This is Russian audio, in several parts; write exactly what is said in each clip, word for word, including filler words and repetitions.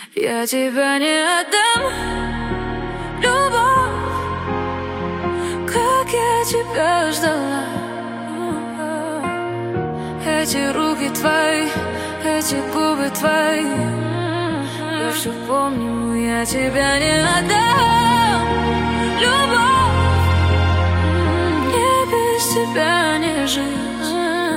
Я тебя не отдам, любовь, как я тебя ждала. Эти руки твои, эти губы твои, я все помню, я тебя не отдам, любовь, мне без тебя не жить.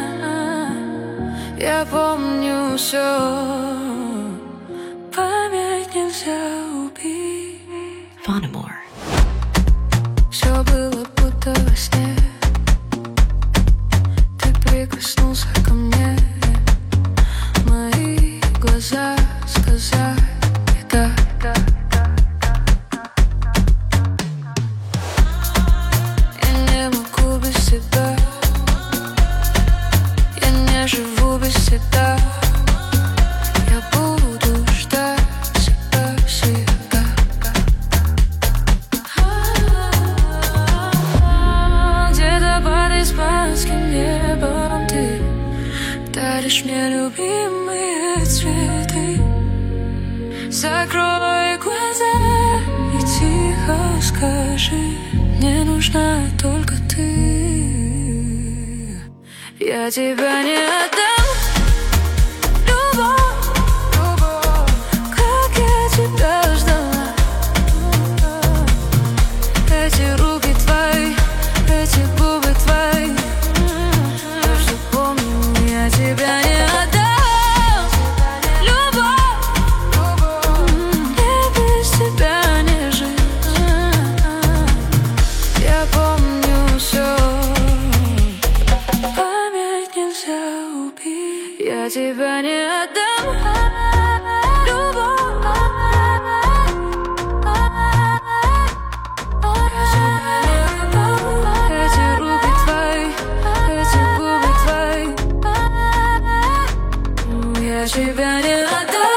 Я помню все. Память нельзя убить. Фанамор. Все было будто во сне. Ты прикоснулся ко мне. Мои глаза сказали да. Я не могу без тебя. Я не живу без тебя. Даришь мне любимые цветы. Закрой глаза и тихо скажи: мне нужна только ты. Я тебя не отдам, любовь, как я тебя ждала. Эти руки твои, эти губы твои, я все помню, я тебя не отдам, любовь, мне без тебя не жить. Я помню все. Память нельзя убить. Я тебя не отдам, любовь, эти руки твои, эти губы твои, я тебя не отдам.